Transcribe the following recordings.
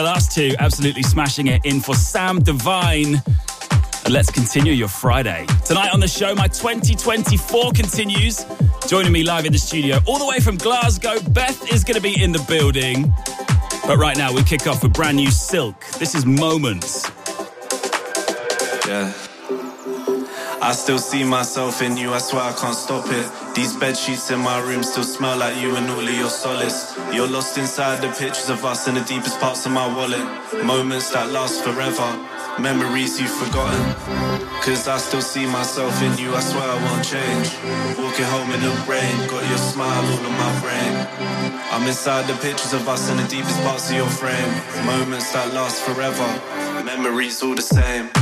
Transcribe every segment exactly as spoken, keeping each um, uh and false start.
The last two absolutely smashing it in for Sam Divine. And let's continue your Friday. Tonight on the show, my twenty twenty-four continues. Joining me live in the studio, all the way from Glasgow, Beth is going to be in the building. But right now, we kick off with brand new Silk. This is Moments. Yeah. I still see myself in you, I swear I can't stop it. These bed sheets in my room still smell like you and all of your solace. You're lost inside the pictures of us in the deepest parts of my wallet. Moments that last forever, memories you've forgotten. Cause I still see myself in you, I swear I won't change. Walking home in the rain, got your smile all on my brain. I'm inside the pictures of us in the deepest parts of your frame. Moments that last forever, memories all the same.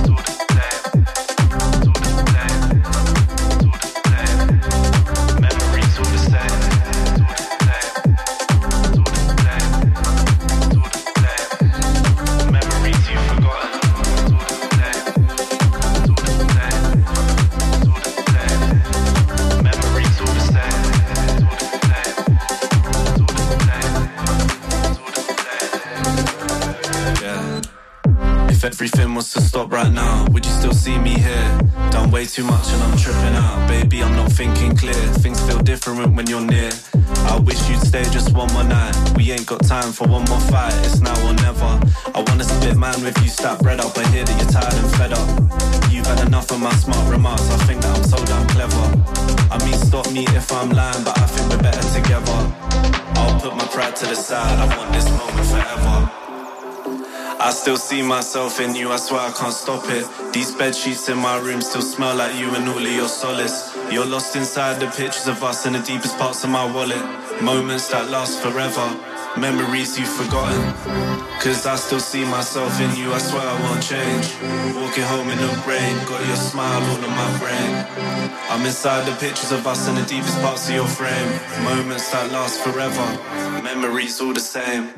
Everything was to stop right now, would you still see me here? Done way too much and I'm tripping out. Baby, I'm not thinking clear. Things feel different when you're near. I wish you'd stay just one more night. We ain't got time for one more fight. It's now or never. I wanna split man with you, stack bread up. I hear that you're tired and fed up. You've had enough of my smart remarks. I think that I'm so damn clever. I mean, stop me if I'm lying, but I think we're better together. I'll put my pride to the side. I want this moment forever. I still see myself in you, I swear I can't stop it. These bed sheets in my room still smell like you and all of your solace. You're lost inside the pictures of us in the deepest parts of my wallet. Moments that last forever, memories you've forgotten. Cause I still see myself in you, I swear I won't change. Walking home in the rain, got your smile all on my brain. I'm inside the pictures of us in the deepest parts of your frame. Moments that last forever, memories all the same.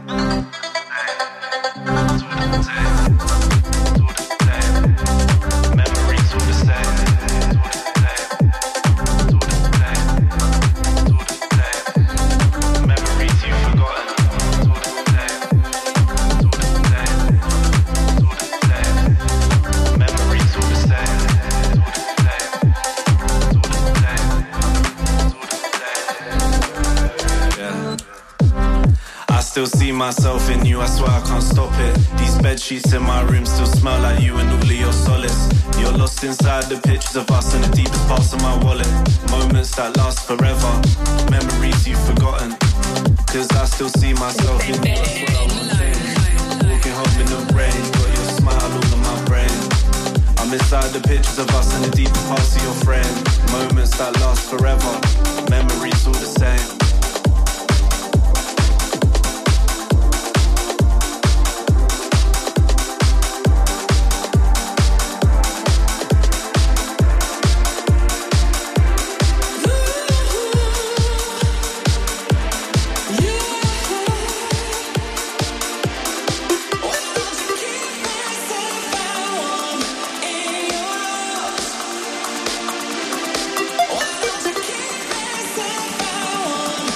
Still see myself in you, I swear I can't stop it. These bed sheets in my room still smell like you and all of your solace. You're lost inside the pictures of us in the deepest parts of my wallet. Moments that last forever, memories you've forgotten. Cause I still see myself in you, I swear I won't change. Walking home in the rain, got your smile all on my brain. I'm inside the pictures of us in the deepest parts of your frame. Moments that last forever, memories all the same. Keep myself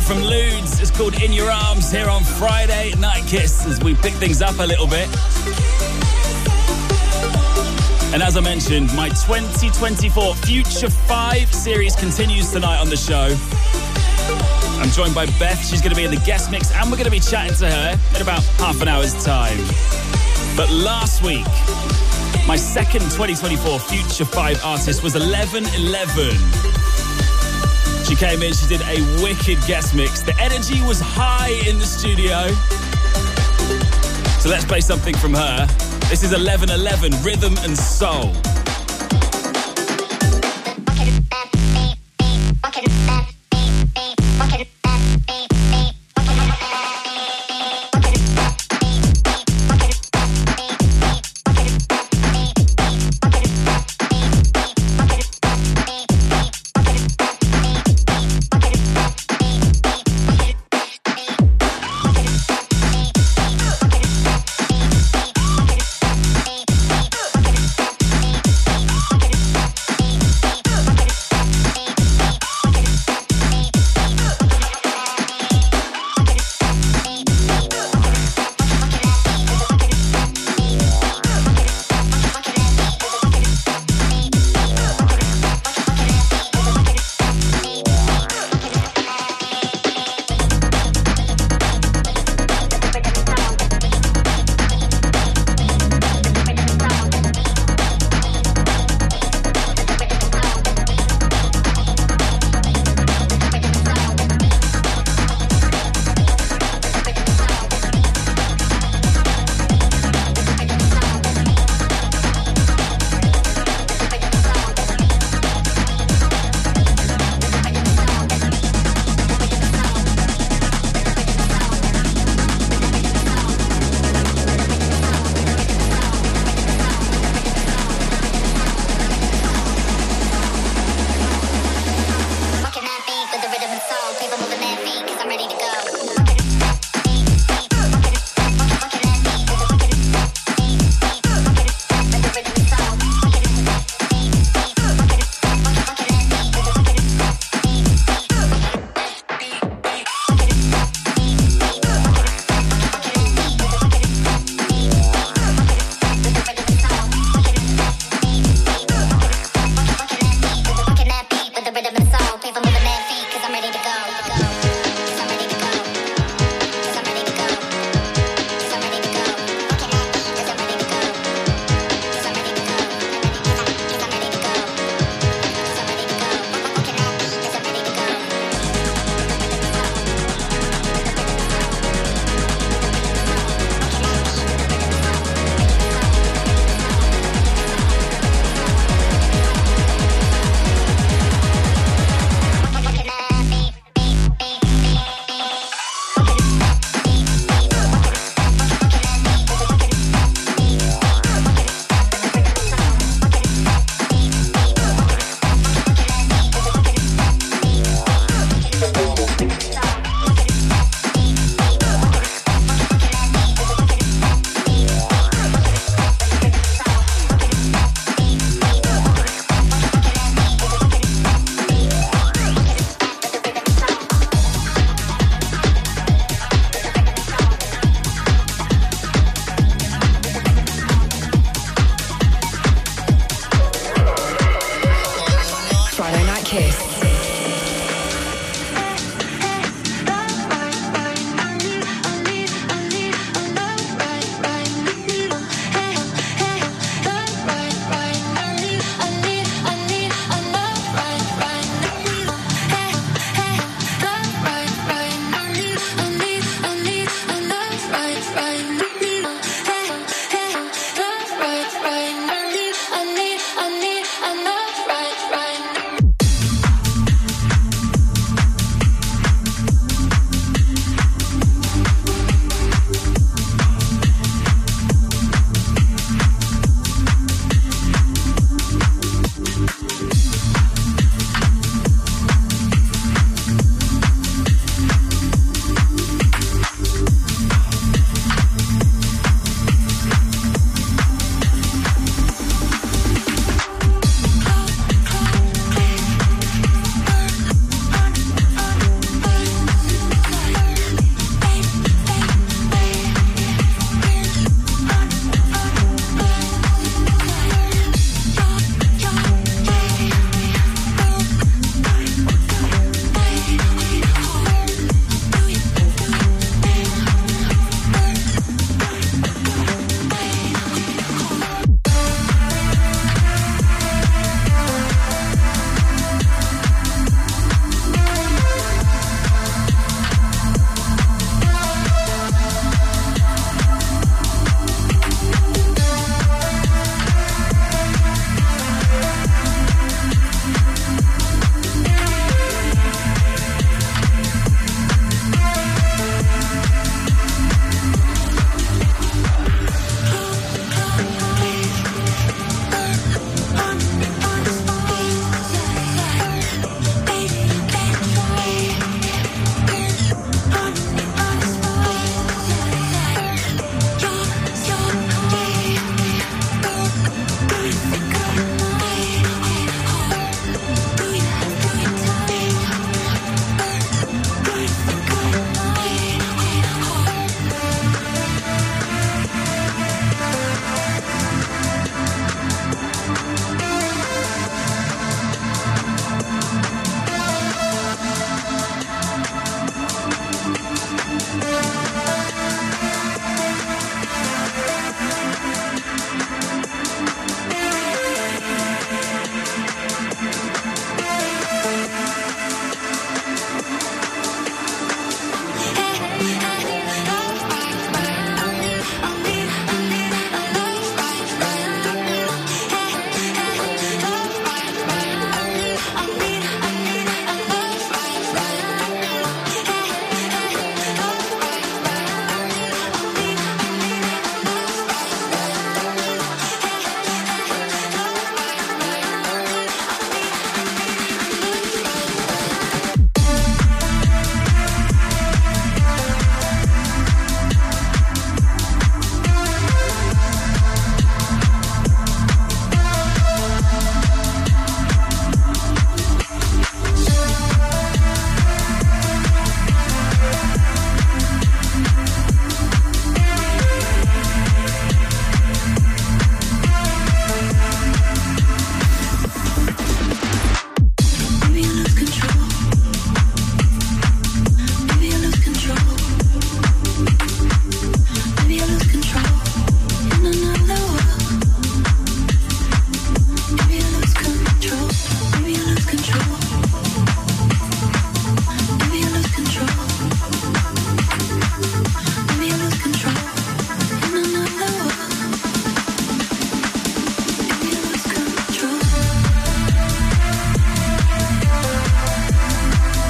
from Ludes. It's called In Your Arms here on Friday Night Kiss as we pick things up a little bit. And as I mentioned, my twenty twenty-four Future five series continues tonight on the show. I'm joined by Beth. She's going to be in the guest mix and we're going to be chatting to her in about half an hour's time. But last week, my second twenty twenty-four Future five artist was eleven eleven. She came in, she did a wicked guest mix. The energy was high in the studio. So let's play something from her. This is eleven eleven, Rhythm and Soul. Okay.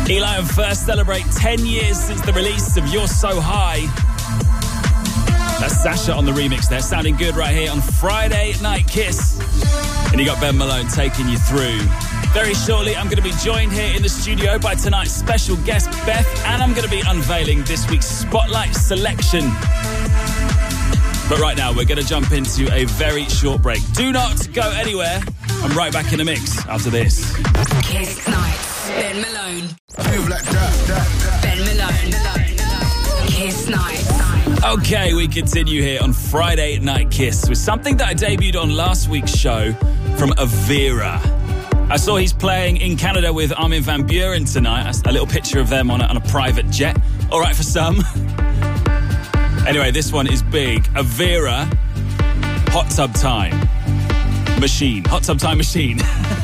Eli and First celebrate ten years since the release of You're So High. That's Sasha on the remix there, sounding good right here on Friday Night Kiss. And you got Ben Malone taking you through. Very shortly, I'm going to be joined here in the studio by tonight's special guest, Beth, and I'm going to be unveiling this week's Spotlight selection. But right now, we're going to jump into a very short break. Do not go anywhere. I'm right back in the mix after this. Kiss Nights, Ben Malone. Ben Malone. Kiss Nights. Okay, we continue here on Friday Night Kiss with something that I debuted on last week's show from Avira. I saw he's playing in Canada with Armin van Buuren tonight. A little picture of them on a, on a private jet. All right for some. Anyway, this one is big. Avira, Hot Tub Time Machine. Hot Tub Time Machine.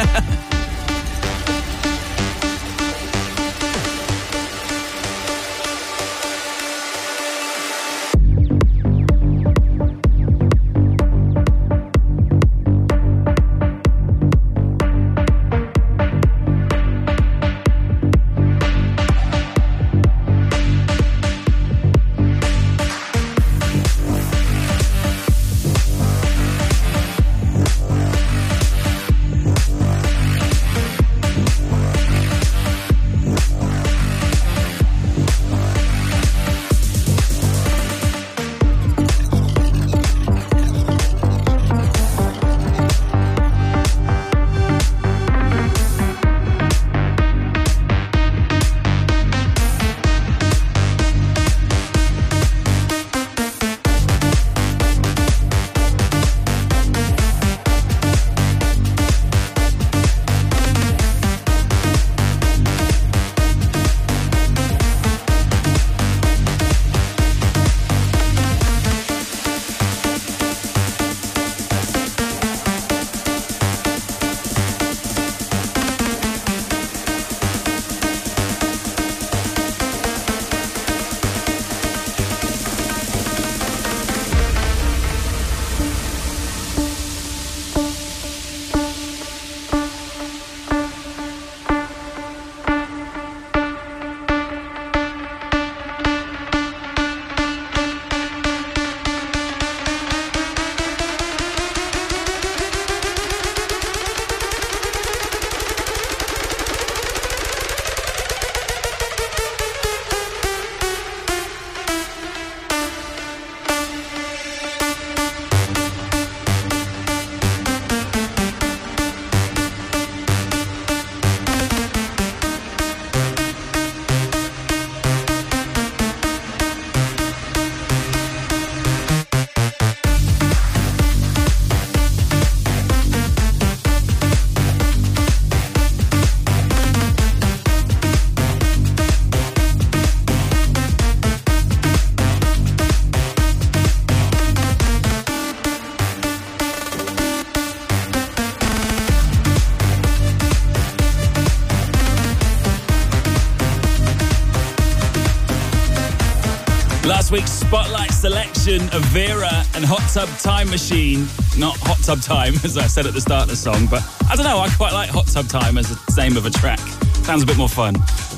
Last week's Spotlight selection of Vera and Hot Tub Time Machine. Not Hot Tub Time, as I said at the start of the song, but I don't know, I quite like Hot Tub Time as the name of a track. Sounds a bit more fun.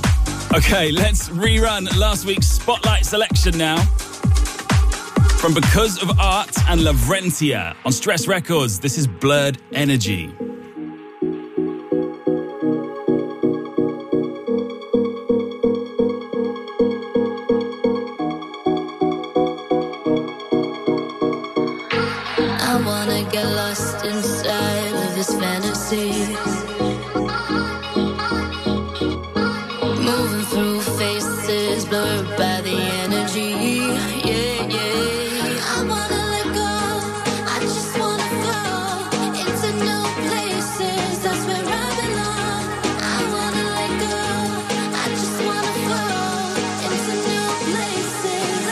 Okay, let's rerun last week's Spotlight selection now. From Because of Art and Lavrentia on Stress Records, this is Blurred Energy. Moving through faces blurred by the energy. Yeah, yeah. I wanna let go. I just wanna go into new places. That's where I belong. I wanna let go. I just wanna go into new places.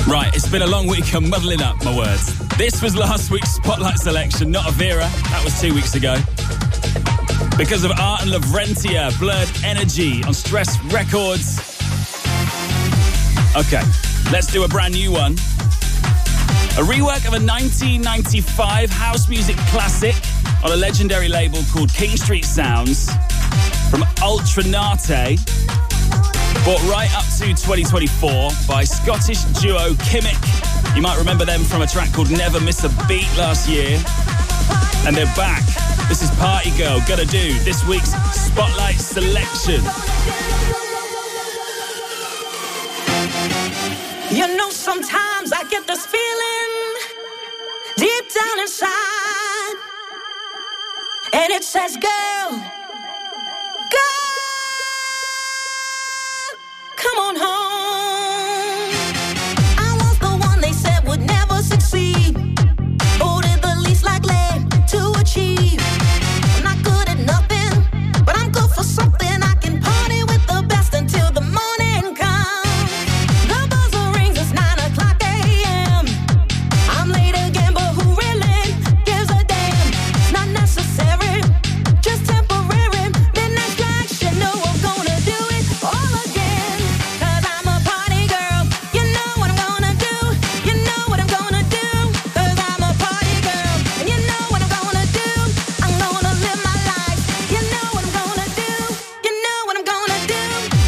Right, it's been a long week. I'm muddling up my words. This was last week's Spotlight selection, not Avira. That was two weeks ago. Because of Art and Lavrentia, Blurred Energy on Stress Records. Okay, let's do a brand new one. A rework of a nineteen ninety-five house music classic on a legendary label called King Street Sounds from Ultranate. Brought right up to twenty twenty-four by Scottish duo Kimmick. You might remember them from a track called Never Miss a Beat last year. And they're back. This is Party Girl, Gonna Do, this week's Spotlight selection. You know, sometimes I get this feeling deep down inside, and it says, girl, girl, come on home. I was the one they said would never succeed, or did the least likely to achieve. I'm not good at nothing, but I'm good for something. I can party with the best until the morning comes. The buzzer rings, it's nine o'clock a.m. I'm late again, but who really gives a damn? It's not necessary, just temporary. Midnight strike, you know I'm gonna do it all again. Cause I'm a party girl, you know what I'm gonna do. You know what I'm gonna do. Cause I'm a party girl, and you know what I'm gonna do. I'm gonna live my life. You know what I'm gonna do. You know what I'm gonna do.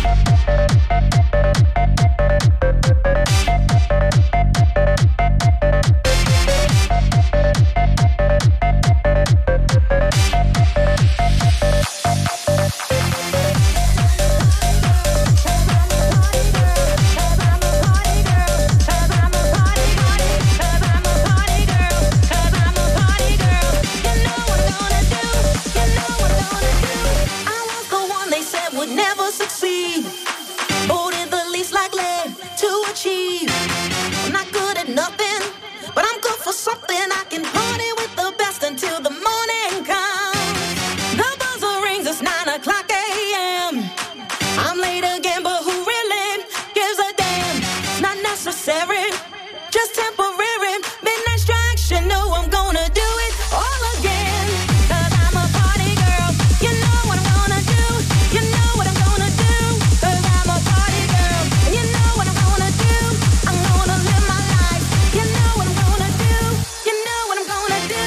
I was the one they said would never succeed, or did the least likely to achieve. I'm not good at nothing, but I'm good for something. I can party with the best until the morning comes. The buzzer rings, it's nine o'clock a.m. I'm late again, but who really gives a damn? It's not necessary, just temporary. Midnight strikes, you know I'm gonna do it all again. Cause I'm a party girl, you know what I'm gonna do. You know what I'm gonna do. Cause I'm a party girl, and you know what I'm gonna do. I'm gonna live my life. You know what I'm gonna do. You know what I'm gonna do.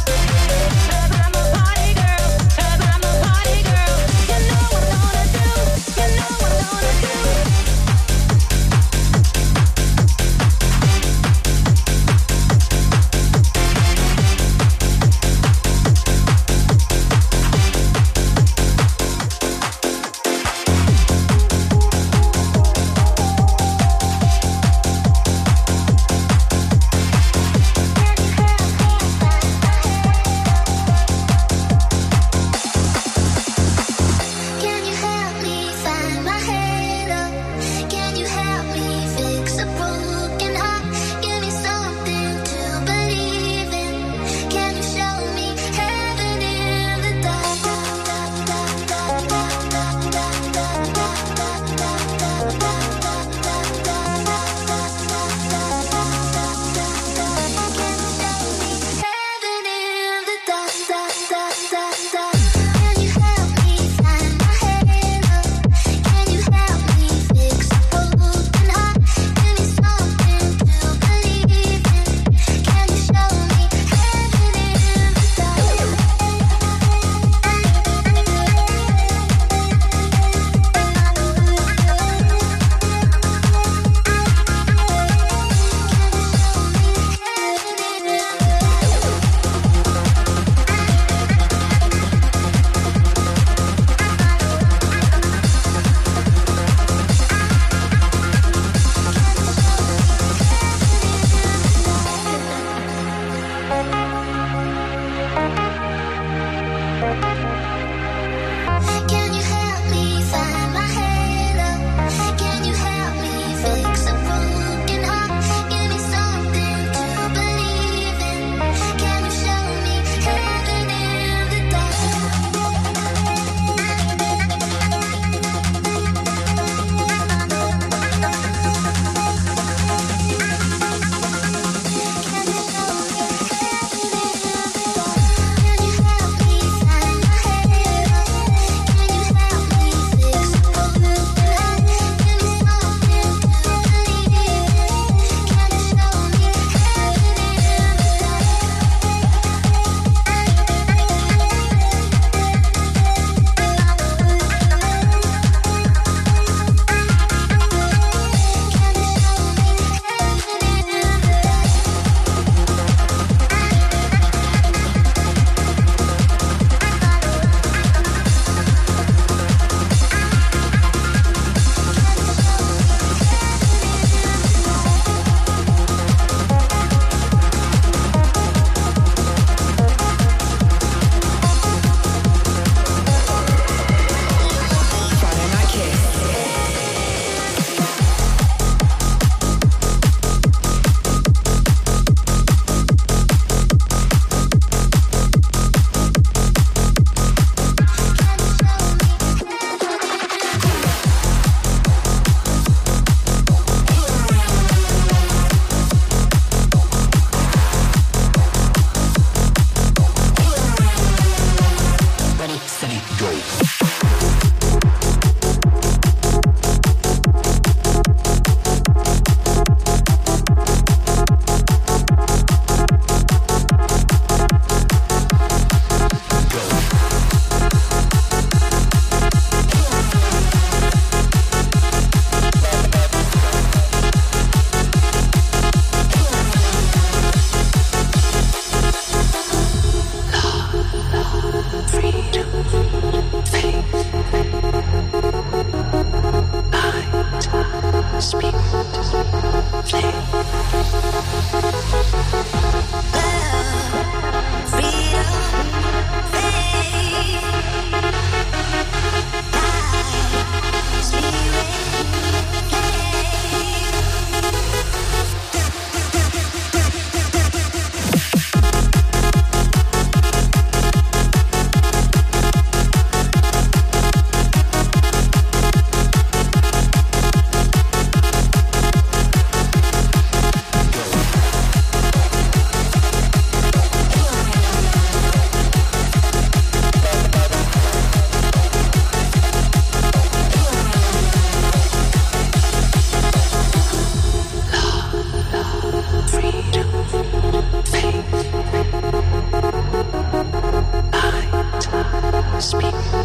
Cause I'm a party girl, cause I'm a party girl. You know what I'm gonna do.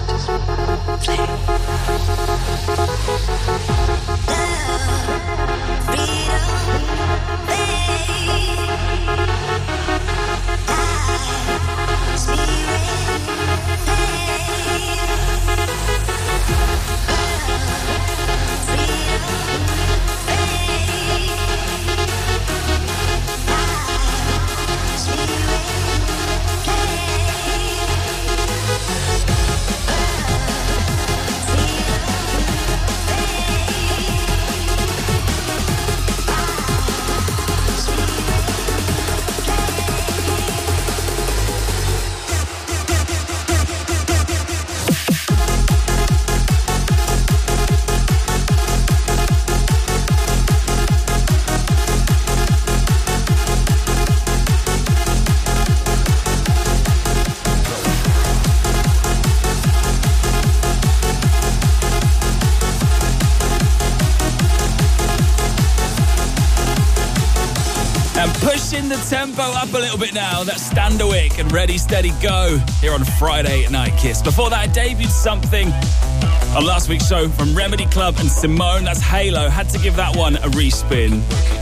Pushing the tempo up a little bit now. That's Standerwick and Ready, Steady, Go here on Friday Night Kiss. Before that, I debuted something on last week's show from Remedy Club and Simone. That's Halo. Had to give that one a respin.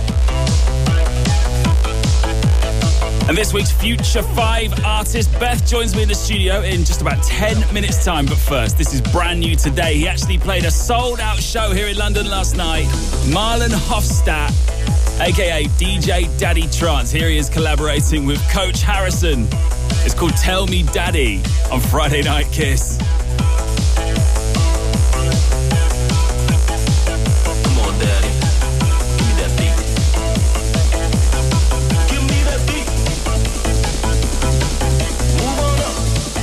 And this week's Future five artist, Beth, joins me in the studio in just about ten minutes' time. But first, this is brand new today. He actually played a sold-out show here in London last night. Marlon Hofstadt, a k a. D J Daddy Trance. Here he is collaborating with Coach Harrison. It's called Tell Me Daddy on Friday Night Kiss. Come on, Daddy. Give me that beat. Give me that beat. Move on up.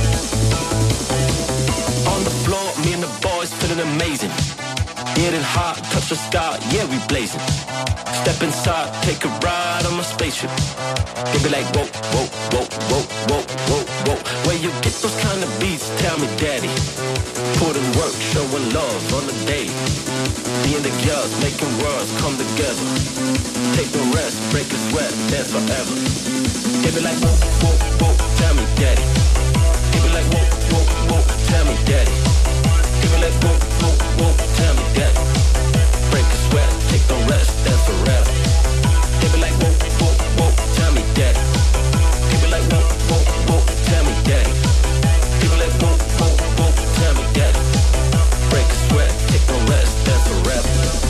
On the floor, me and the boys feeling amazing. Getting hot, touch the sky, yeah, we blazing. Step inside, take a ride on my spaceship. They be like, whoa, whoa, whoa, whoa, whoa, whoa, whoa. Where you get those kind of beats, tell me, daddy. Put in work, showing love on the day. Me and the girls, making worlds come together. Take no rest, break a sweat, dance forever. They be like, whoa, whoa, whoa, tell me, daddy. They be like, whoa, whoa, whoa, tell me, daddy. They be like, whoa, whoa, whoa, tell me, daddy. Break a sweat, take no rest, dance forever. They be like, whoa, whoa, whoa, tell me, daddy. They be like, whoa, whoa, whoa, tell me, daddy. They be like, whoa, whoa, whoa, tell me, daddy. Break a sweat, take no rest, dance forever.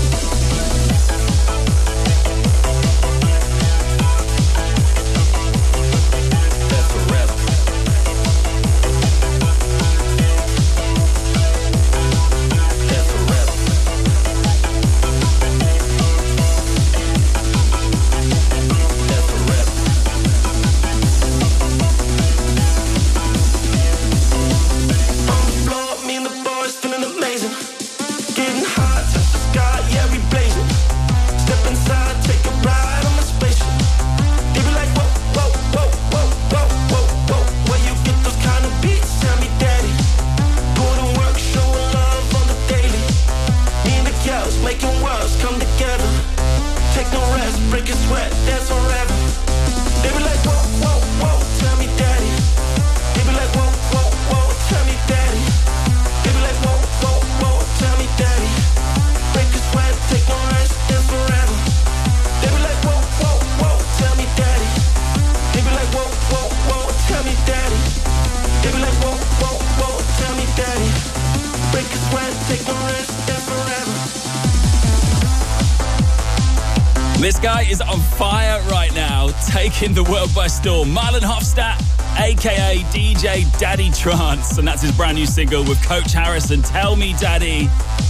This guy is on fire right now, taking the world by storm. Marlon Hofstadt, a k a. D J Daddy Trance, and that's his brand new single with Coach Harrison, Tell Me Daddy.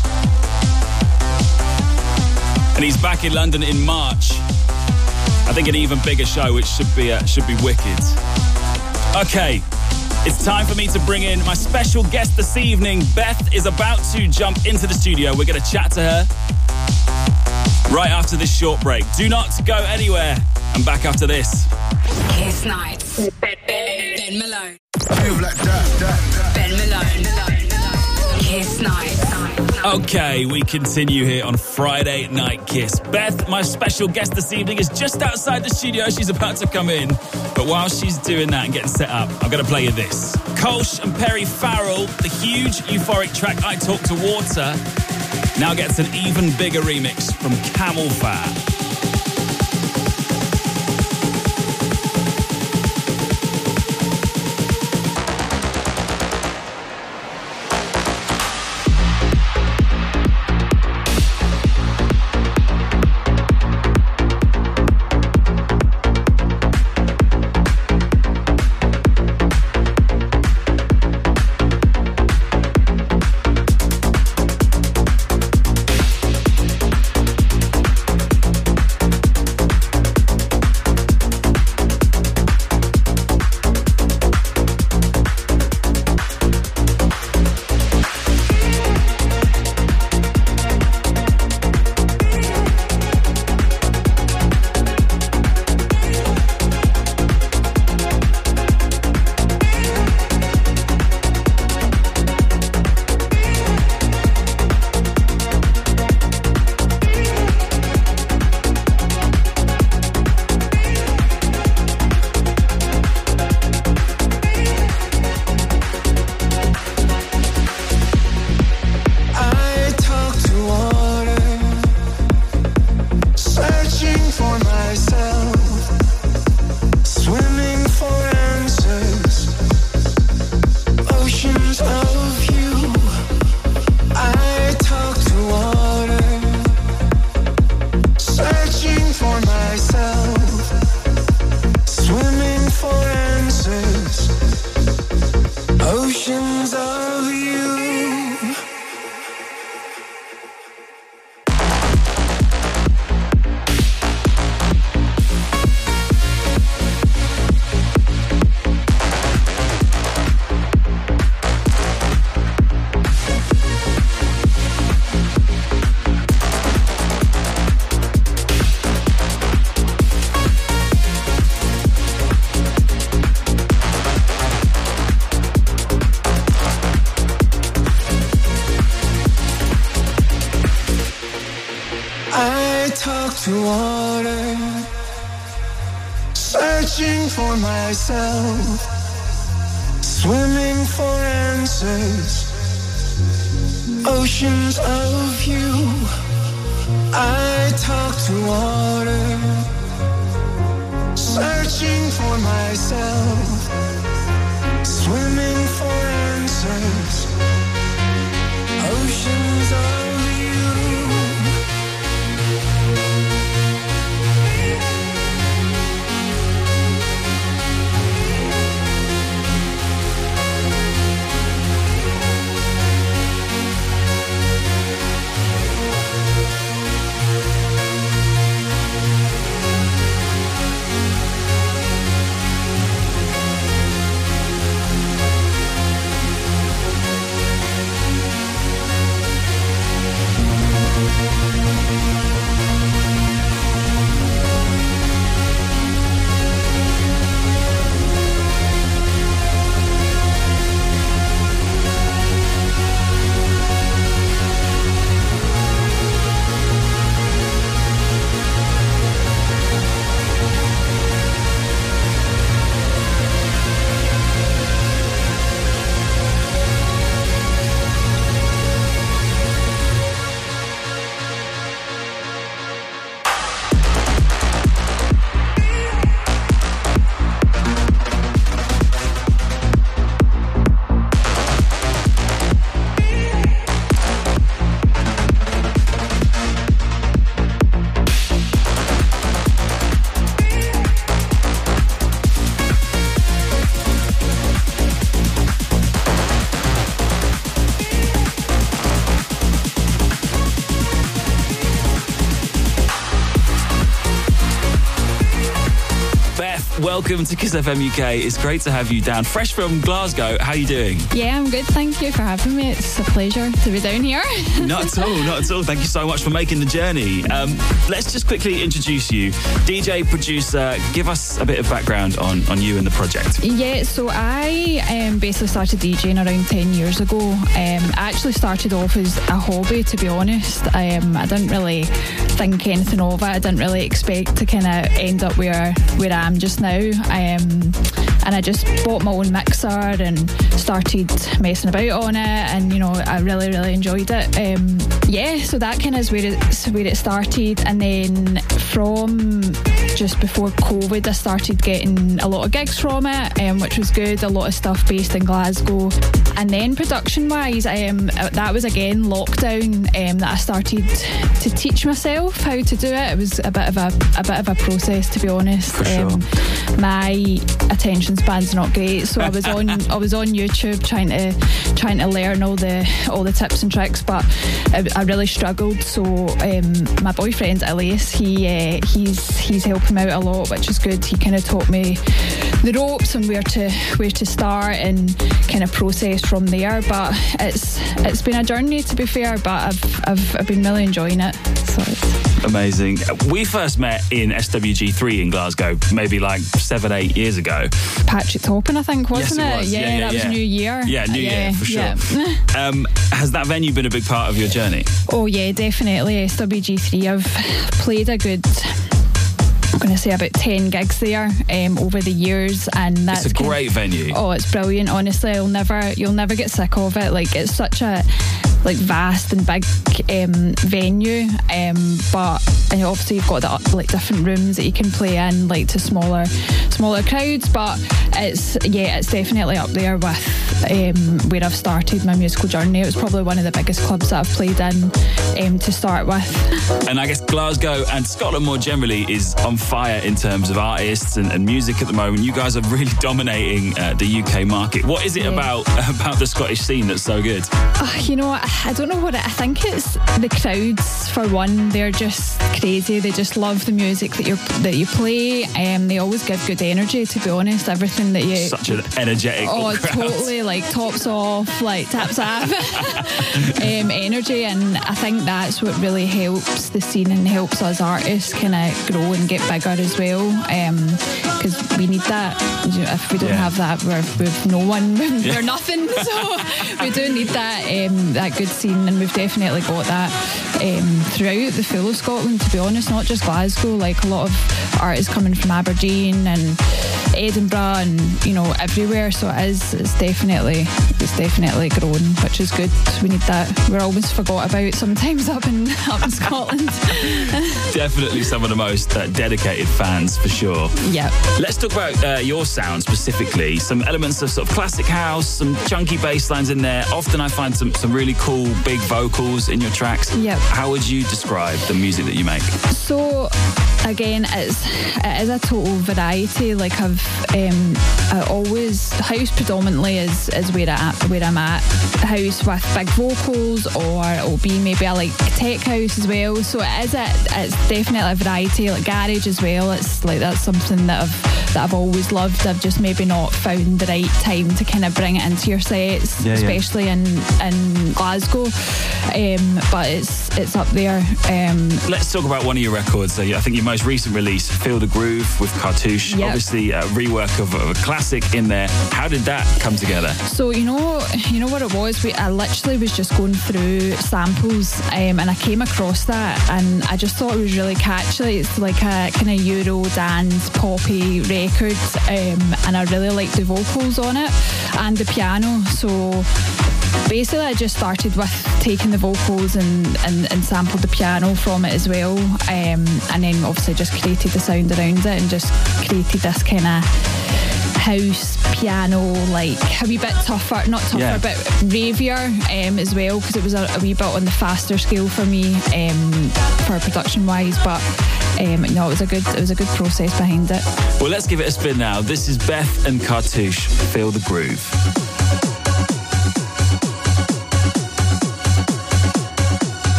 And he's back in London in March. I think an even bigger show, which should be uh, should be wicked. Okay, it's time for me to bring in my special guest this evening. Beth is about to jump into the studio. We're going to chat to her right after this short break. Do not go anywhere. I'm back after this. Kiss Nights. Ben, Ben, Ben Malone. Feel like that, that, that. Ben Malone. Kiss Nights. Okay, we continue here on Friday Night Kiss. Beth, my special guest this evening, is just outside the studio. She's about to come in. But while she's doing that and getting set up, I'm going to play you this. Kolsch and Perry Farrell, the huge euphoric track I Talk to Water, now gets an even bigger remix from Camel Fat. to water, searching for myself, swimming for answers, oceans of you. I talk to water, searching for myself, swimming for answers, oceans of you. welcome to Kiss F M U K. It's great to have you down, fresh from Glasgow. How are you doing? Yeah, I'm good. Thank you for having me. It's a pleasure to be down here. Not at all, not at all. Thank you so much for making the journey. Um, let's just quickly introduce you. D J, producer, give us a bit of background on, on you and the project. Yeah, so I um, basically started DJing around ten years ago. Um, I actually started off as a hobby, to be honest. Um, I didn't really think anything of it. I didn't really expect to kind of end up where, where I am just now. Um, and I just bought my own mixer and started messing about on it, and you know, I really really enjoyed it. Um, yeah, so that kind of is where it, where it started, and then from just before COVID I started getting a lot of gigs from it, um, which was good, a lot of stuff based in Glasgow. And then production wise, um, that was again lockdown, um, that I started to teach myself how to do it. It was a bit of a, a bit of a process, to be honest. For sure. Um, my attention span's not great, so I was on I was on YouTube trying to trying to learn all the all the tips and tricks, but I, I really struggled. So um, my boyfriend Elias, he uh, he's he's helping me out a lot, which is good. He kind of taught me the ropes and where to where to start and kind of process from there. But it's it's been a journey, to be fair, but I've I've, I've been really enjoying it. So it's amazing. We first met in S W G three in Glasgow, maybe like seven, eight years ago. Patrick Toppin, I think, wasn't yes, it? it? Was. Yeah, yeah, yeah, that yeah. was New Year. Yeah, New yeah, Year, for sure. Yeah. um, has that venue been a big part of your journey? Oh yeah, definitely. S W G three, I've played a good, I'm going to say about ten gigs there um, over the years, and that's It's a kind great of, venue. Oh, it's brilliant. Honestly, I'll never, you'll never get sick of it. Like, it's such a like vast and big um, venue, um, but and obviously you've got the, like different rooms that you can play in, like to smaller, smaller crowds. But it's yeah, it's definitely up there with um, where I've started my musical journey. It was probably one of the biggest clubs that I've played in um, to start with. And I guess Glasgow and Scotland more generally is on fire in terms of artists and, and music at the moment. You guys are really dominating uh, the U K market. What is it Yeah. about about the Scottish scene that's so good? Uh, you know, I, I don't know what it, I think it's the crowds for one. They're just crazy. They just love the music that you that you play. Um, they always give good energy. To be honest, everything that you Such an energetic oh crowd. totally like tops off, like taps off um, energy, and I think that's what really helps the scene and helps us artists kind of grow and get bigger as well. Because um, we need that. You know, if we don't Yeah. have that, we're we've no one. We're Yeah. nothing. So we do need that um, that good scene, and we've definitely got that um, throughout the full of Scotland, to be honest, not just Glasgow. Like a lot of artists coming from Aberdeen and Edinburgh and you know everywhere, so it is it's definitely it's definitely grown, which is good. We need that. We're always forgot about sometimes up in up in Scotland. Definitely some of the most uh, dedicated fans, for sure. Yeah. Let's talk about uh, your sound specifically. Some elements of sort of classic house, some chunky bass lines in there. Often I find some, some really cool big vocals in your tracks. Yep. How would you describe the music that you make? So again, it's it is a total variety. Like I've um, I always house predominantly is is where I where I'm at. House with big vocals, or it'll be maybe I like tech house as well. So it is a, it's definitely a variety. Like garage as well. It's like that's something that I've that I've always loved. I've just maybe not found the right time to kind of bring it into your sets, Yeah, yeah. especially in in Glasgow. Um, but it's it's up there. Um, Let's talk about one of your records. Uh, I think your most recent release, Feel the Groove with Cartouche. Yep. Obviously a rework of, of a classic in there. How did that come together? So you know, you know what it was. We, I literally was just going through samples, um, and I came across that, and I just thought it was really catchy. It's like a kind of Euro dance poppy record, um, and I really liked the vocals on it and the piano. So basically, I just started with taking the vocals and, and, and sampled the piano from it as well, um, and then obviously just created the sound around it and just created this kind of house piano, like a wee bit tougher, not tougher, Yeah. but ravier um, as well, because it was a, a wee bit on the faster scale for me um, for production wise. But um, no, it was a good, it was a good process behind it. Well, let's give it a spin now. This is Beth and Cartouche, Feel the Groove.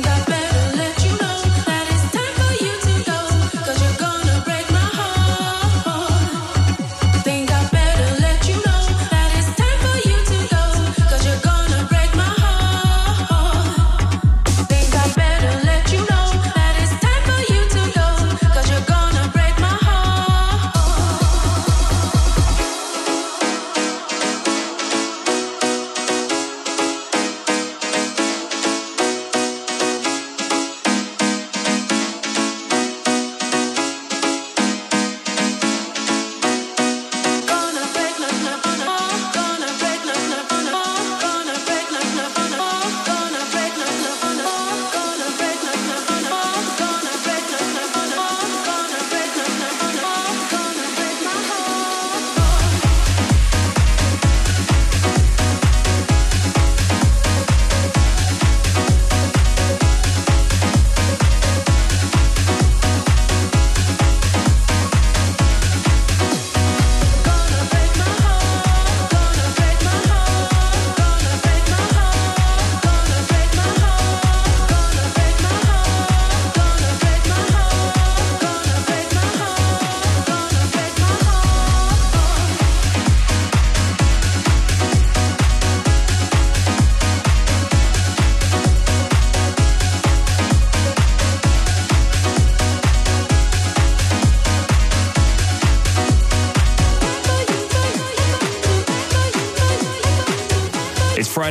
Let you know that it's time for you to go, 'cause you're gonna break my heart.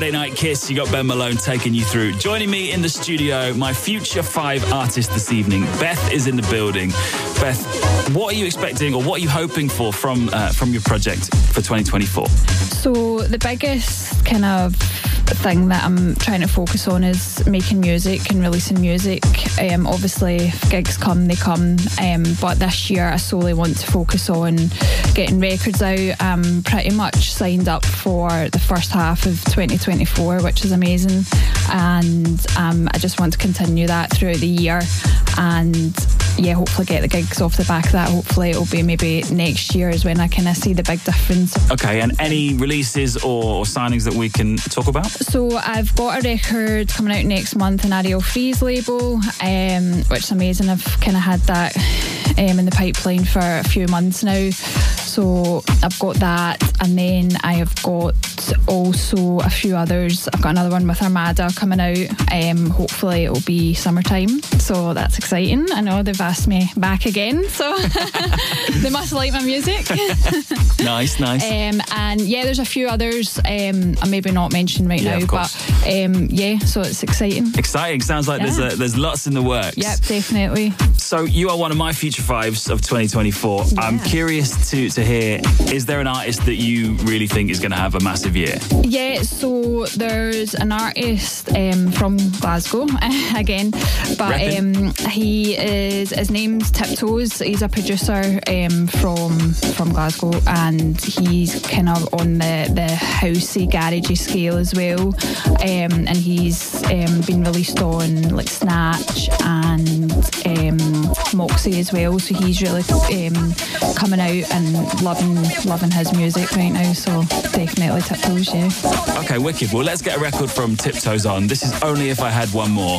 Friday Night Kiss. You got Ben Malone taking you through. Joining me in the studio, my future five artist this evening. Beth is in the building. Beth, what are you expecting or what are you hoping for from uh, from your project for twenty twenty-four? So the biggest kind of thing that I'm trying to focus on is making music and releasing music. Um, obviously, if gigs come, they come. Um, but this year, I solely want to focus on getting records out. I'm pretty much signed up for the first half of twenty twenty-four, which is amazing. And um, I just want to continue that throughout the year. And yeah, hopefully get the gigs off the back of that. Hopefully it'll be maybe next year is when I kind of see the big difference. Okay, and any releases or signings that we can talk about? So I've got a record coming out next month on Ariel Free's label, um, which is amazing. I've kind of had that um, in the pipeline for a few months now. So I've got that, and then I have got also a few others. I've got another one with Armada coming out. Um, hopefully it'll be summertime, so that's exciting. I know they've asked me back again, so they must like my music. Nice, nice. Um, and yeah, there's a few others um, I'm maybe not mentioning right yeah, now, but um, yeah, so it's exciting. Exciting. Sounds like yeah. there's a, there's lots in the works. Yep, definitely. So you are one of my future fives of twenty twenty-four. Yeah. I'm curious to, to hear, is there an artist that you really think is going to have a massive year? Yeah, so there's an artist um, from Glasgow, again, but um, he is, his name's Tiptoes. He's a producer um, from from Glasgow, and he's kind of on the, the housey, garagey scale as well. Um, and he's um, been released on like Snatch and um, Moxie as well. So he's really um, coming out and loving loving his music right now. So definitely Tiptoes, yeah. Okay, wicked. Well, let's get a record from Tiptoes on. This is Only If I Had One More.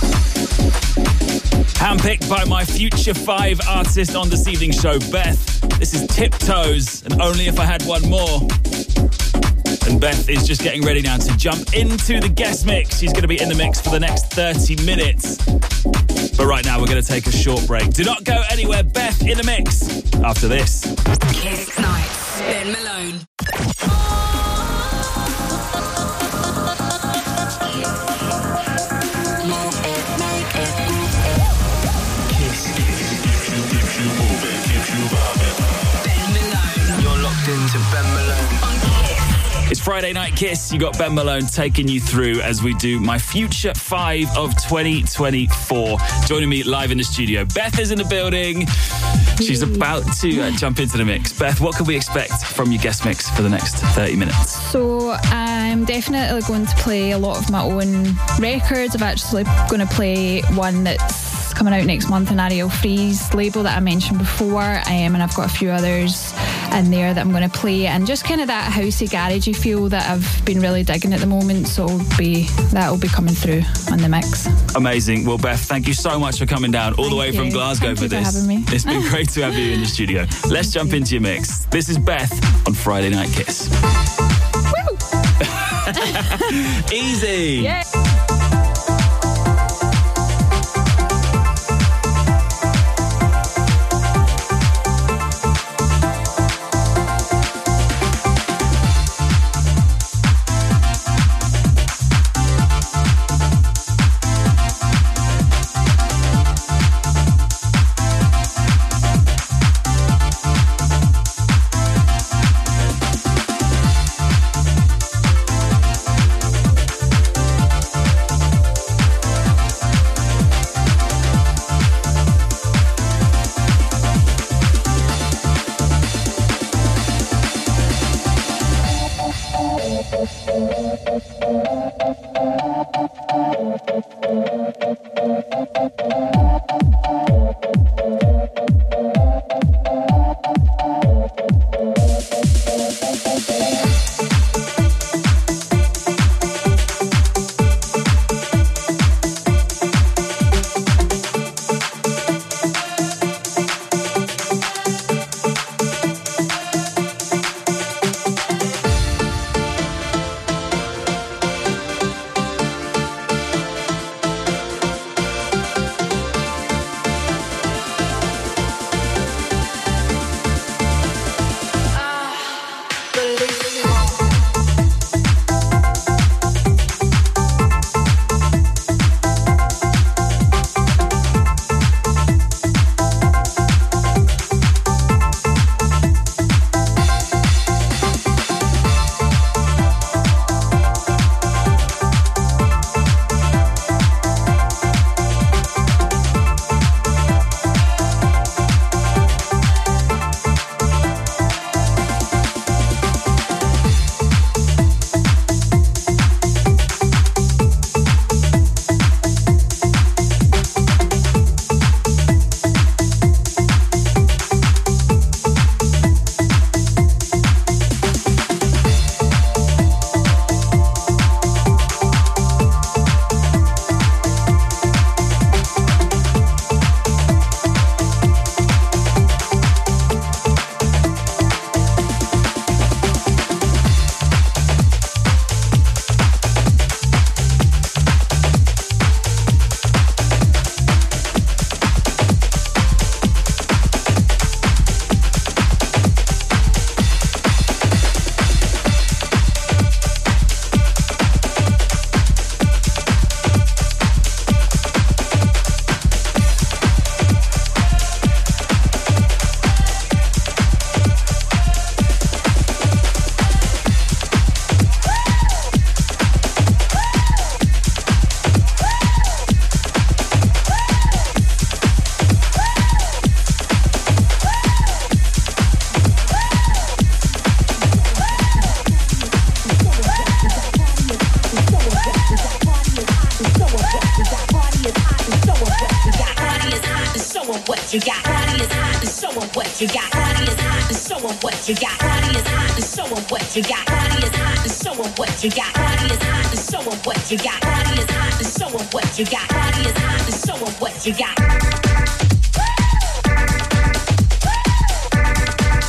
Handpicked by my Future five artist on this evening's show, Beth. This is Tiptoes, and Only If I Had One More. And Beth is just getting ready now to jump into the guest mix. She's going to be in the mix for the next thirty minutes. But right now, we're going to take a short break. Do not go anywhere. Beth in the mix after this. Kiss Nights, Ben Malone. Into Ben Malone. It's Friday Night Kiss. You got Ben Malone taking you through as we do my Future Five of twenty twenty-four. Joining me live in the studio, Beth is in the building. She's about to uh, jump into the mix. Beth, what can we expect from your guest mix for the next thirty minutes? So I'm definitely going to play a lot of my own records. I'm actually going to play one that's coming out next month on Ariel Free's label that I mentioned before, um, and I've got a few others in there that I'm going to play, and just kind of that housey garagey feel that I've been really digging at the moment, so it'll be that'll be coming through on the mix. Amazing. Well, Beth, thank you so much for coming down all Thank the way you. from Glasgow Thank for you for this. having me. It's been great to have you in the studio. Let's jump into your mix. This is Beth on Friday Night Kiss. Woo! Easy. Yeah. what you got. Party is hot and show 'em what you got. Party is hot and show 'em what you got. Party is hot and show 'em what you got. Party is hot and show 'em what you got. Party is hot and show 'em what you got. Party is hot and show 'em what you got. Party is hot and show 'em what you got.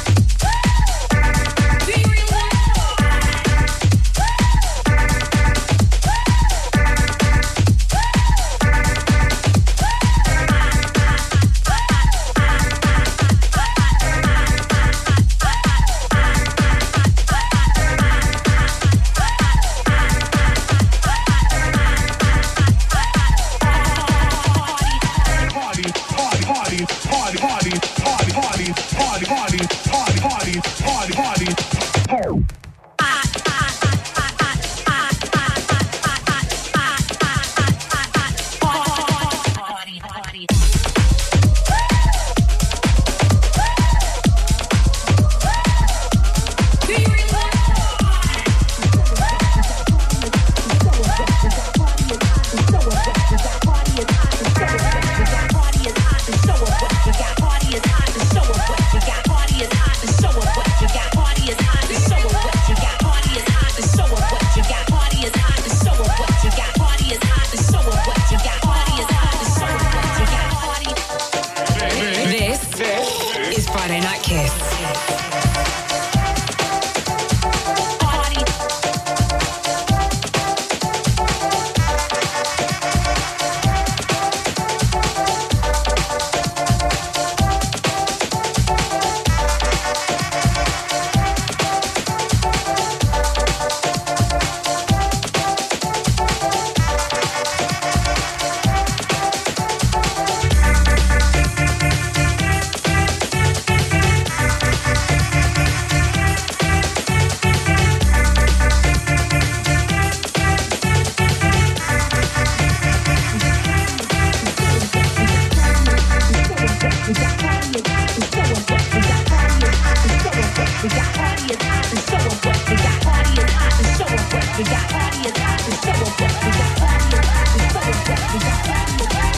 Party is hot and so what you got. Party is hot and so what you got. Party is hot and so what you got. Party is hot and so what you got. Party is hot and so what you got.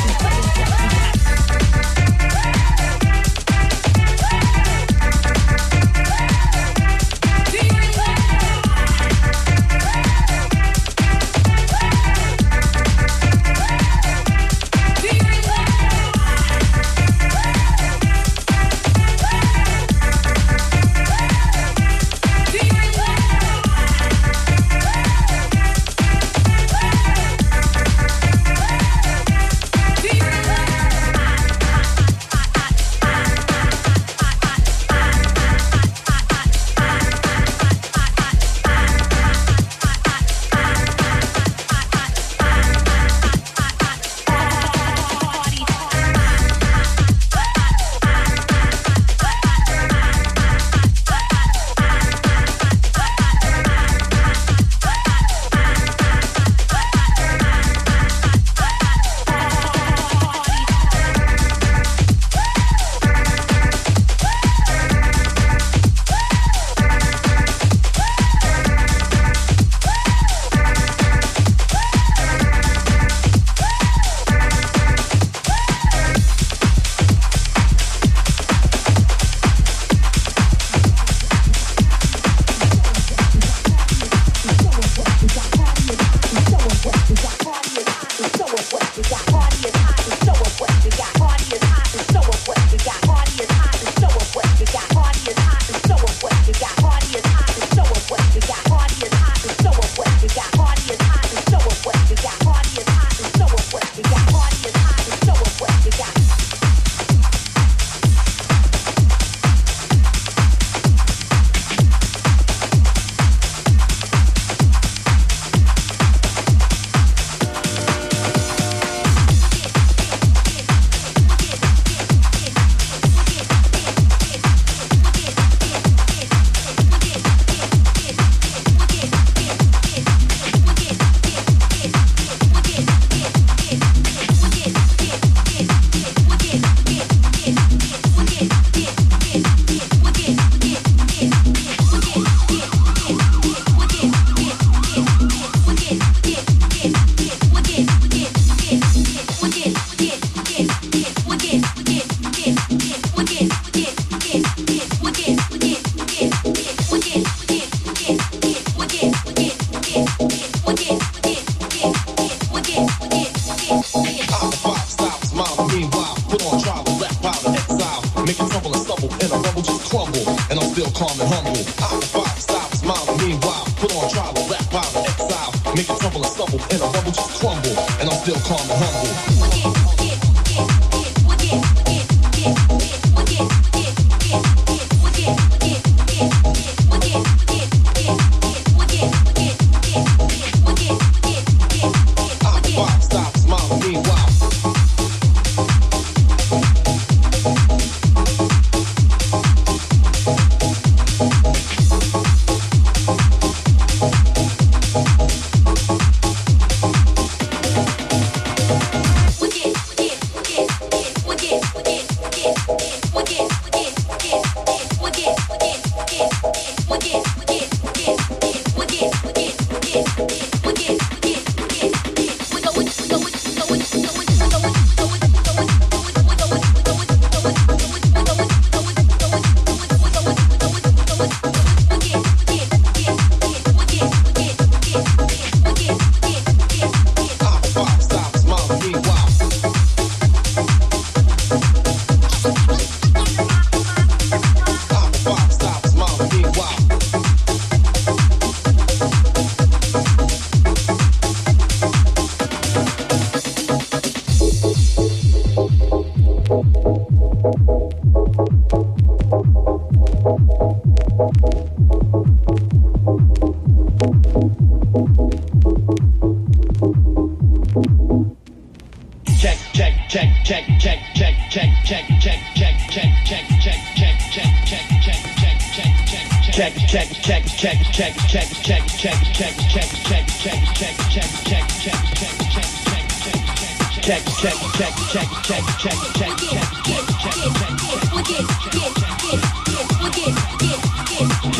Check, check.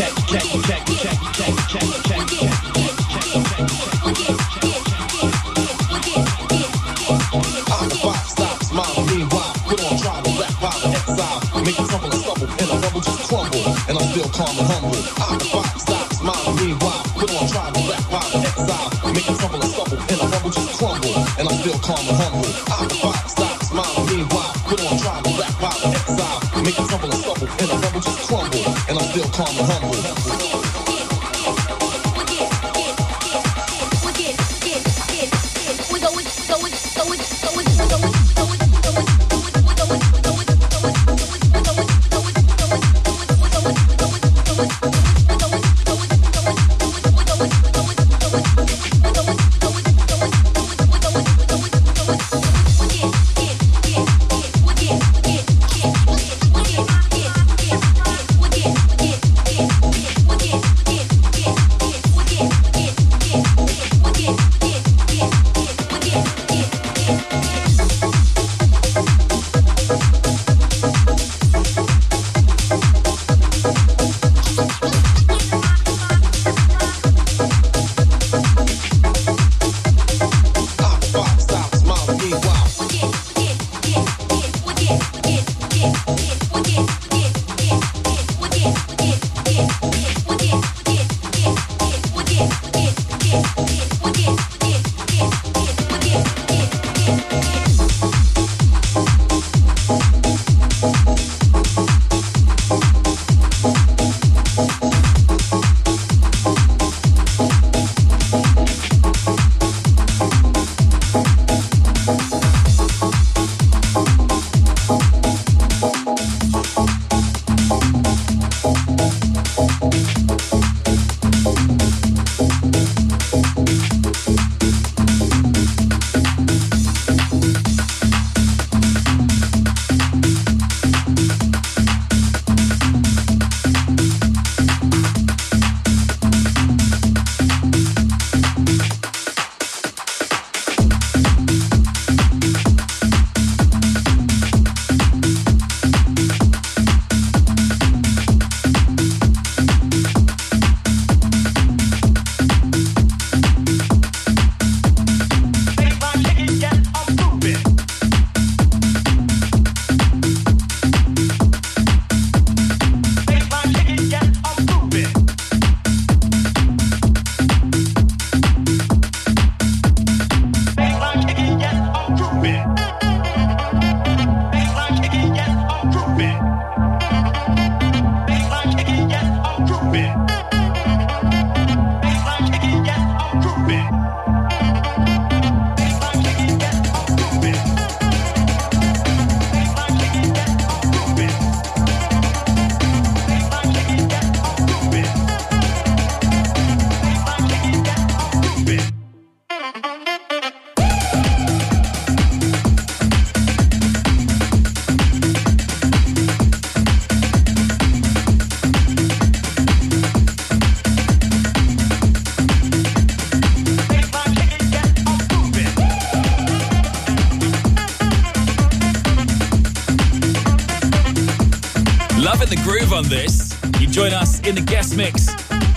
Loving the groove on this. You join us in the guest mix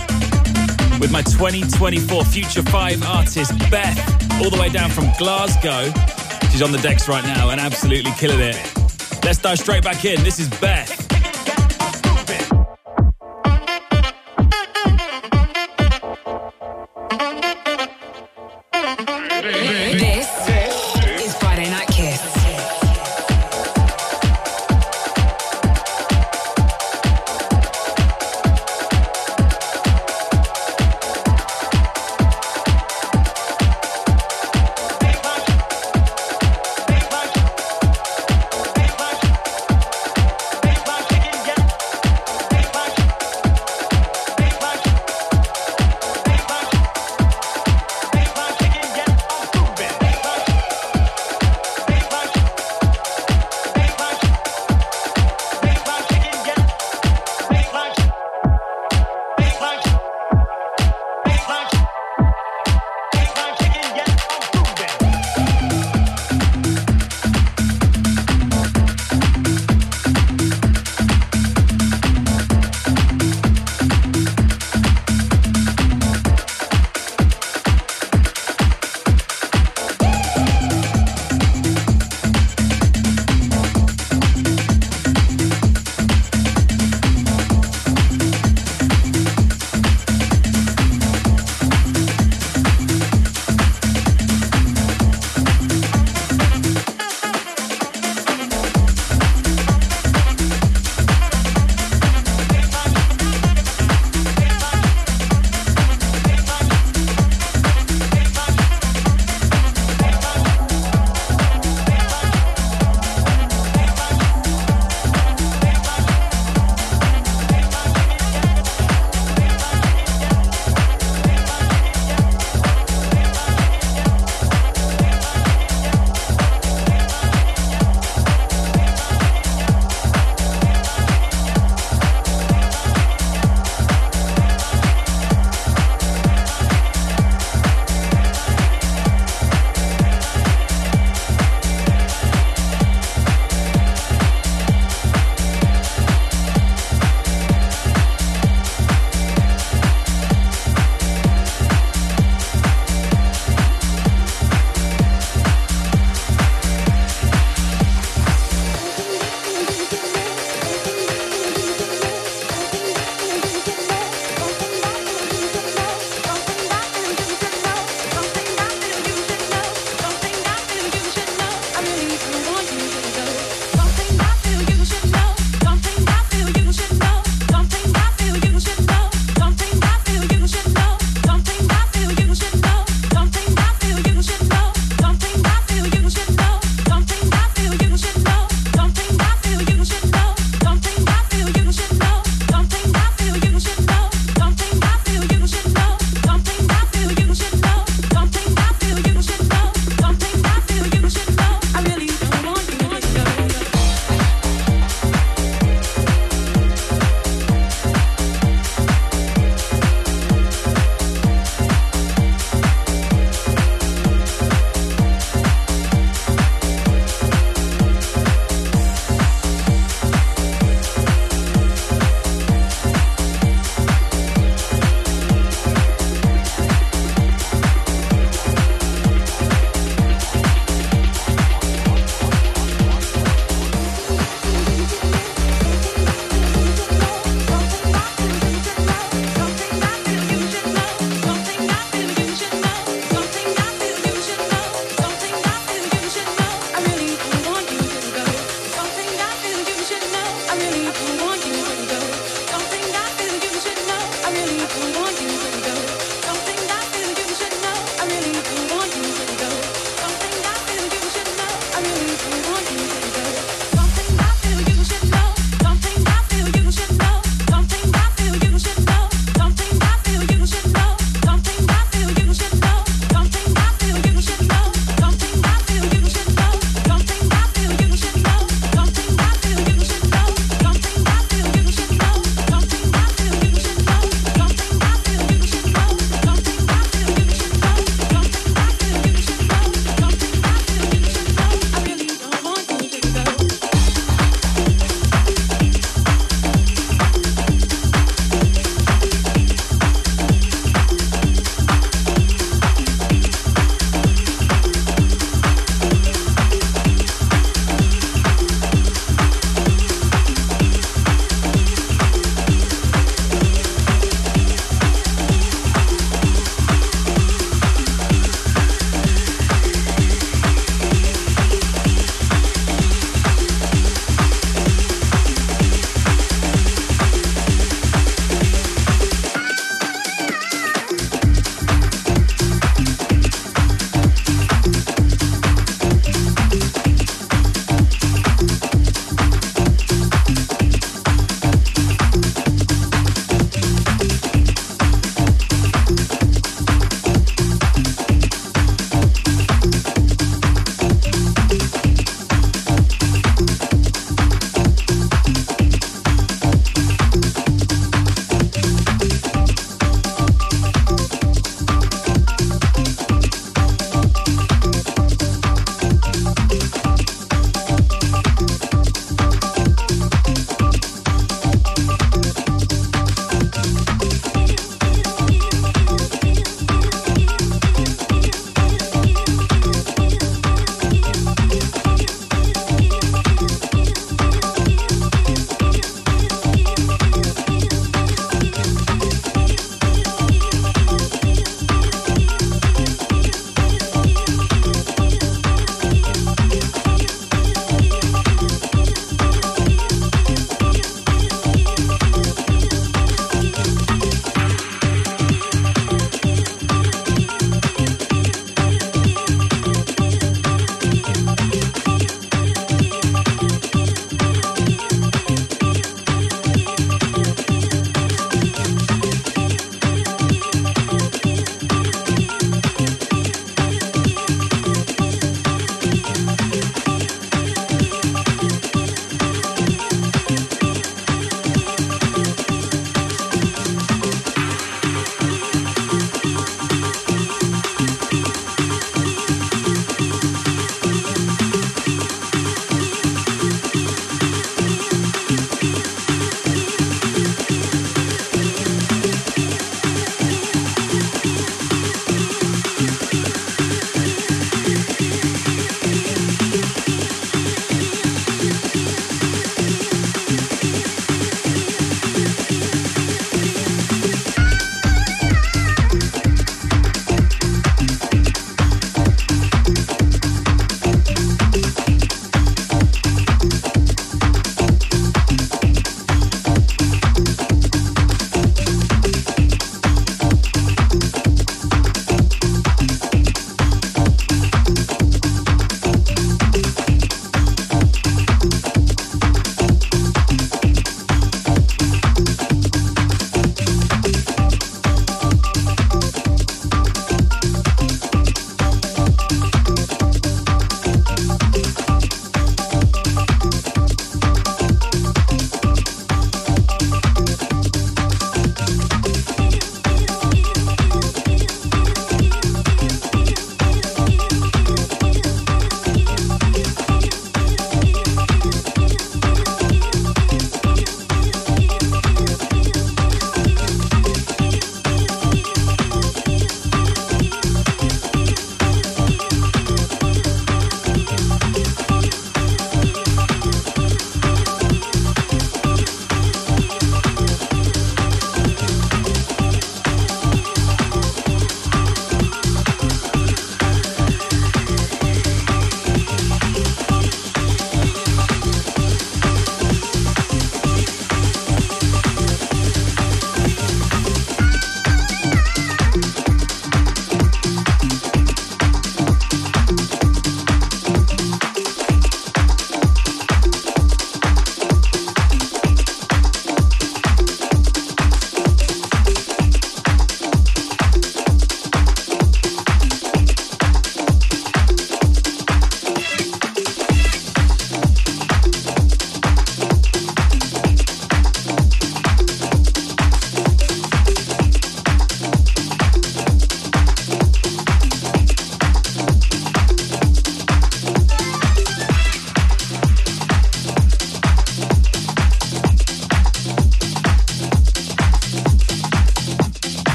with my twenty twenty-four Future five artist, Beth, all the way down from Glasgow. She's on the decks right now and absolutely killing it. Let's dive straight back in. This is Beth. Bye.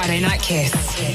Friday Night Kiss.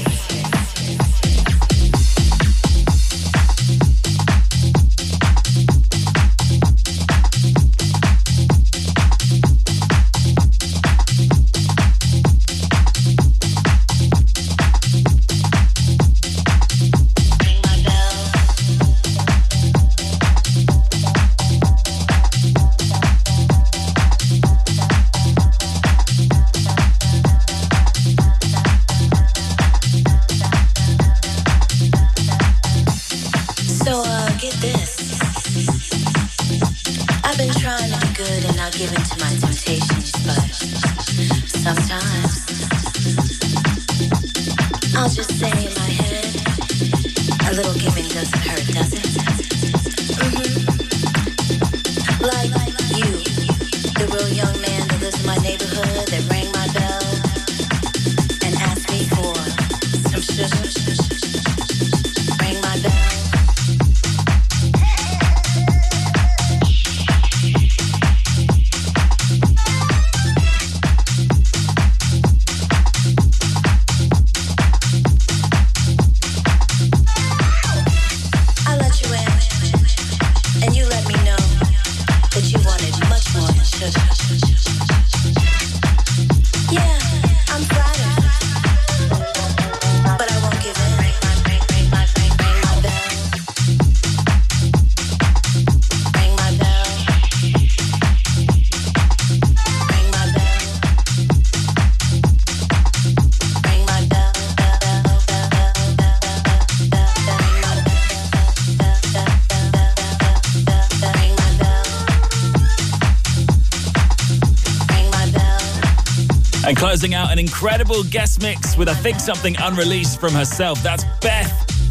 And closing out an incredible guest mix with, I think, something unreleased from herself. That's Beth.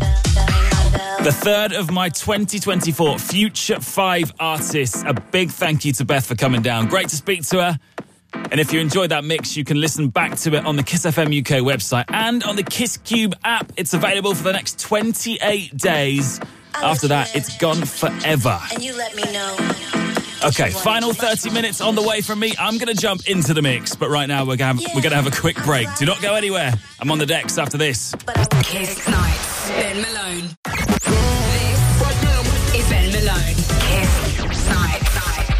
The third of my twenty twenty-four Future five artists. A big thank you to Beth for coming down. Great to speak to her. And if you enjoyed that mix, you can listen back to it on the Kiss F M U K website and on the Kiss Cube app. It's available for the next twenty-eight days. After that, it's gone forever. And you let me know. Okay, final thirty minutes on the way from me. I'm going to jump into the mix, but right now we're going we're going to have a quick break. Do not go anywhere. I'm on the decks after this. Kiss Nights, Ben Malone. This is Ben Malone. Kiss Nights.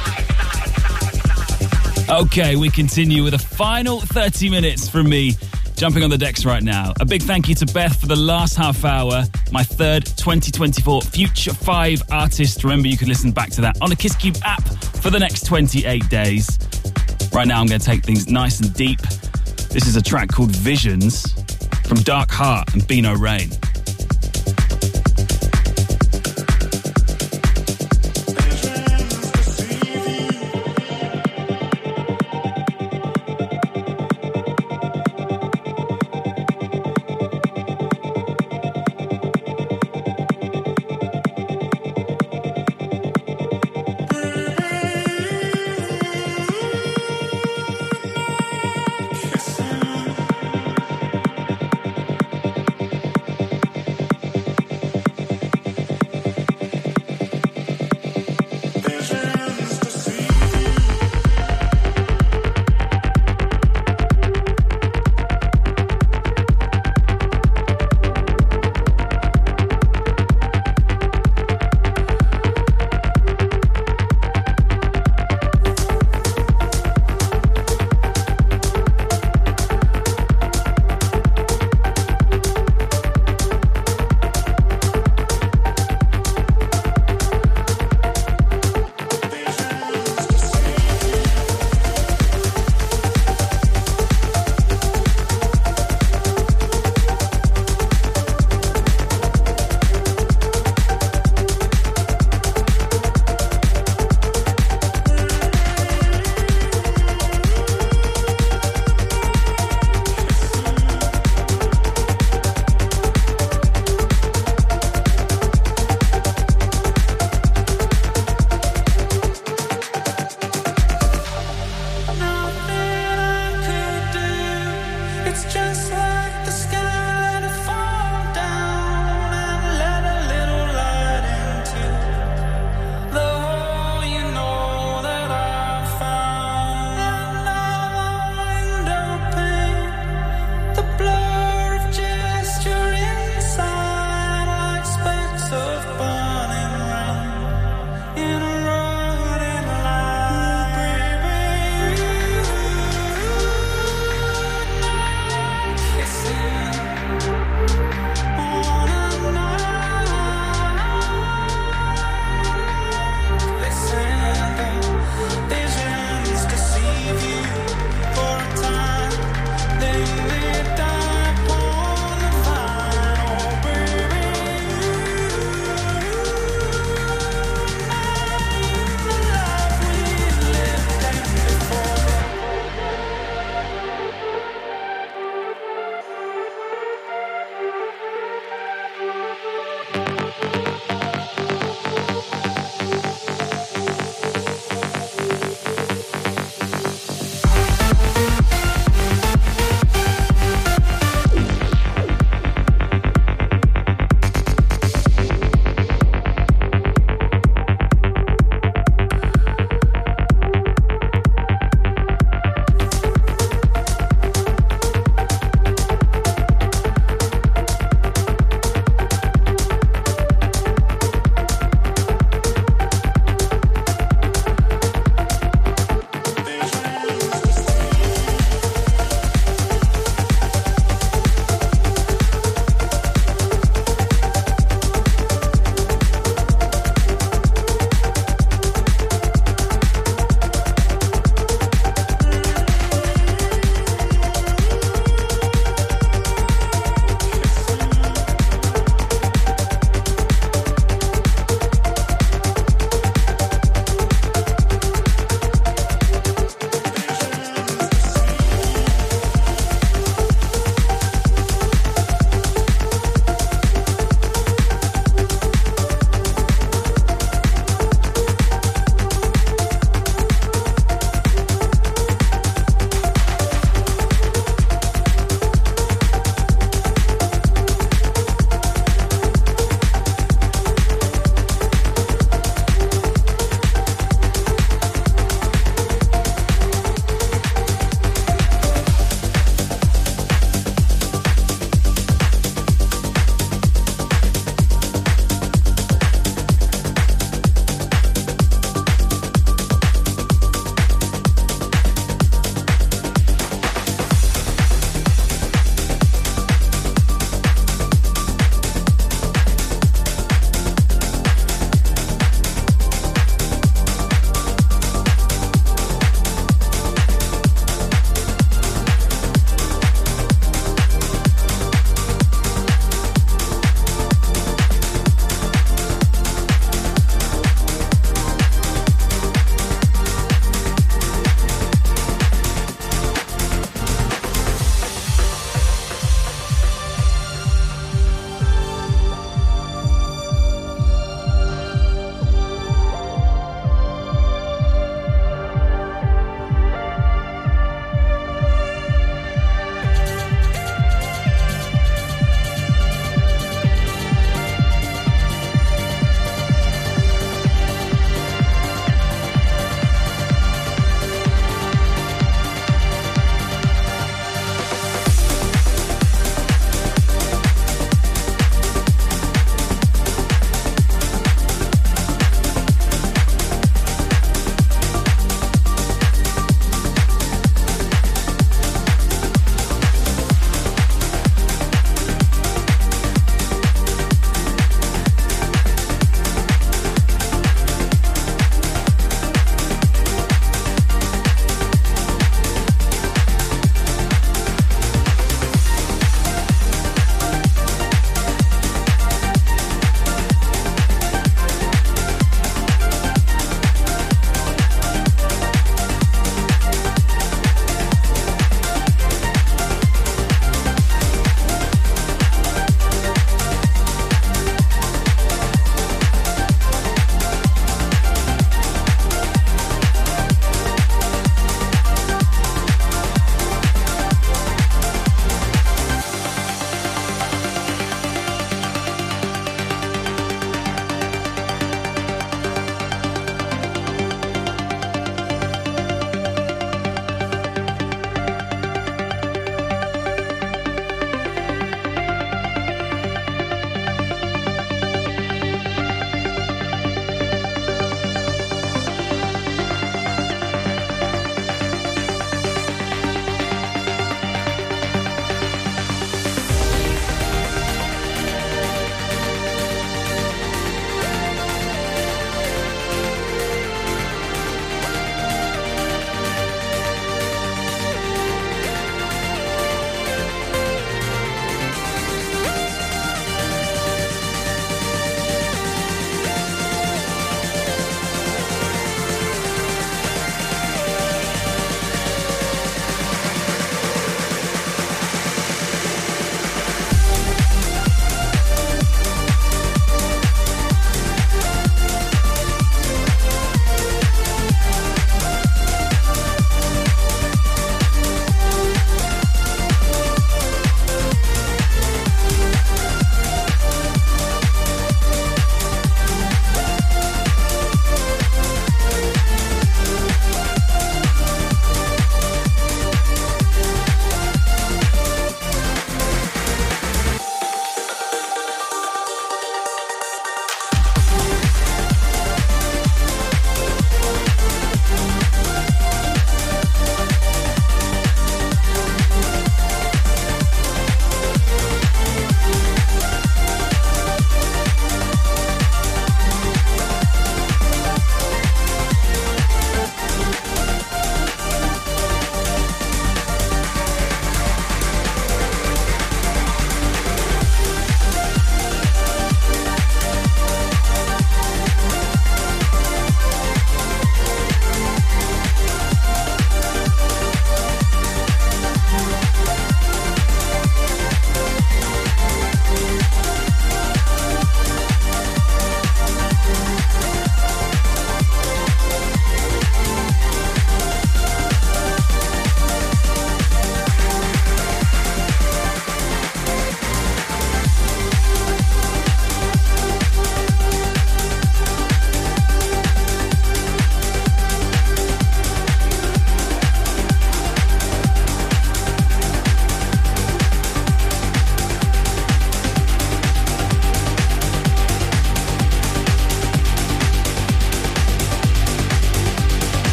Okay, we continue with a final thirty minutes from me. Jumping on the decks right now. A big thank you to Beth for the last half hour. My third twenty twenty-four Future five artist. Remember, you can listen back to that on the Kiss Cube app for the next twenty-eight days. Right now, I'm going to take things nice and deep. This is a track called Visions from Dark Heart and Beano Rain.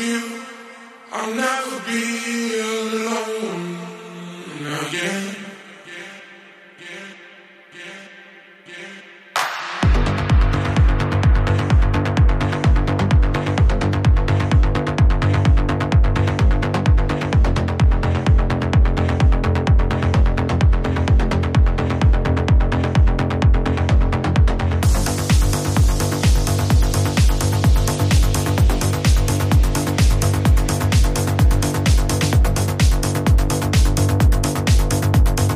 you, I'll never be alone again. We'll be right back.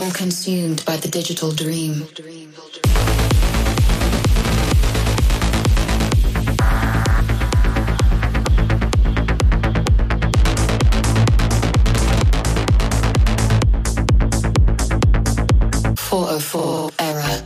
all consumed by the digital dream. four oh four error.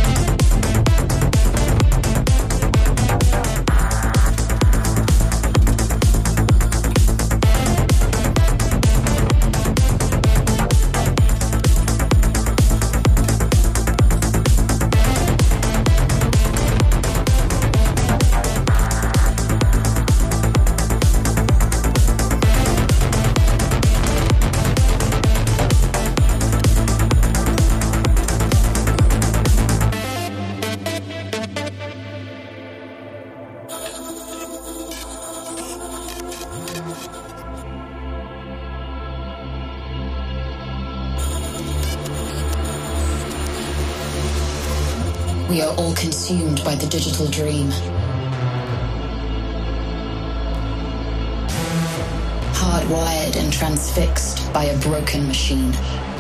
We are all consumed by the digital dream. Hardwired and transfixed by a broken machine.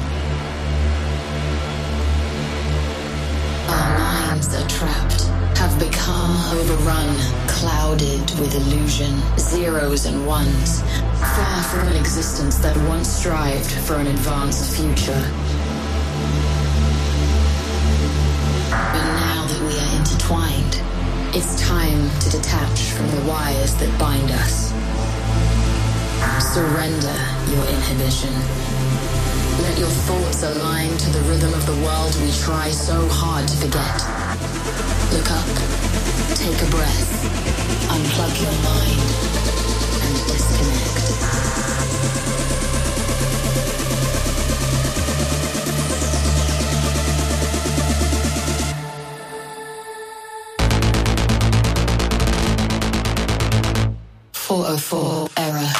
Our minds are trapped, have become overrun, clouded with illusion, zeros and ones, far from an existence that once strived for an advanced future. But now that we are intertwined, it's time to detach from the wires that bind us. Surrender your inhibition. Let your thoughts align to the rhythm of the world we try so hard to forget. Look up, take a breath, unplug your mind, and disconnect. four oh four error.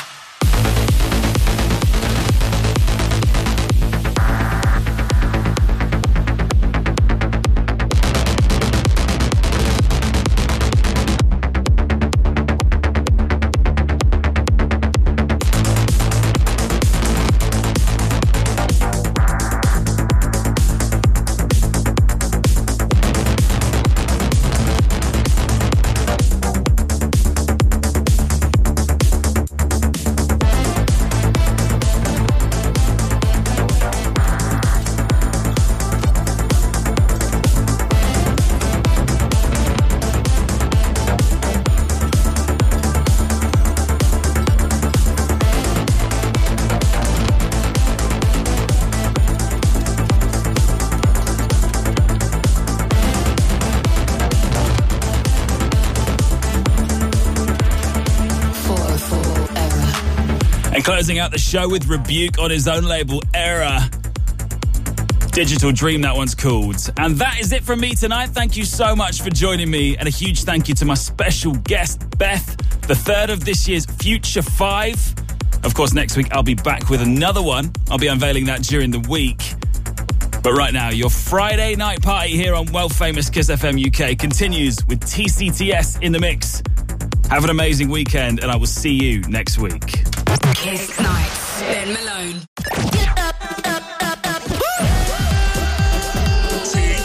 Closing out the show with Rebuke on his own label, Error. Digital Dream, that one's called. And that is it from me tonight. Thank you so much for joining me. And a huge thank you to my special guest, Beth, the third of this year's Future Five. Of course, next week I'll be back with another one. I'll be unveiling that during the week. But right now, your Friday night party here on World Famous Kiss F M U K continues with T C T S in the mix. Have an amazing weekend, and I will see you next week. Kiss Nights, Ben Malone.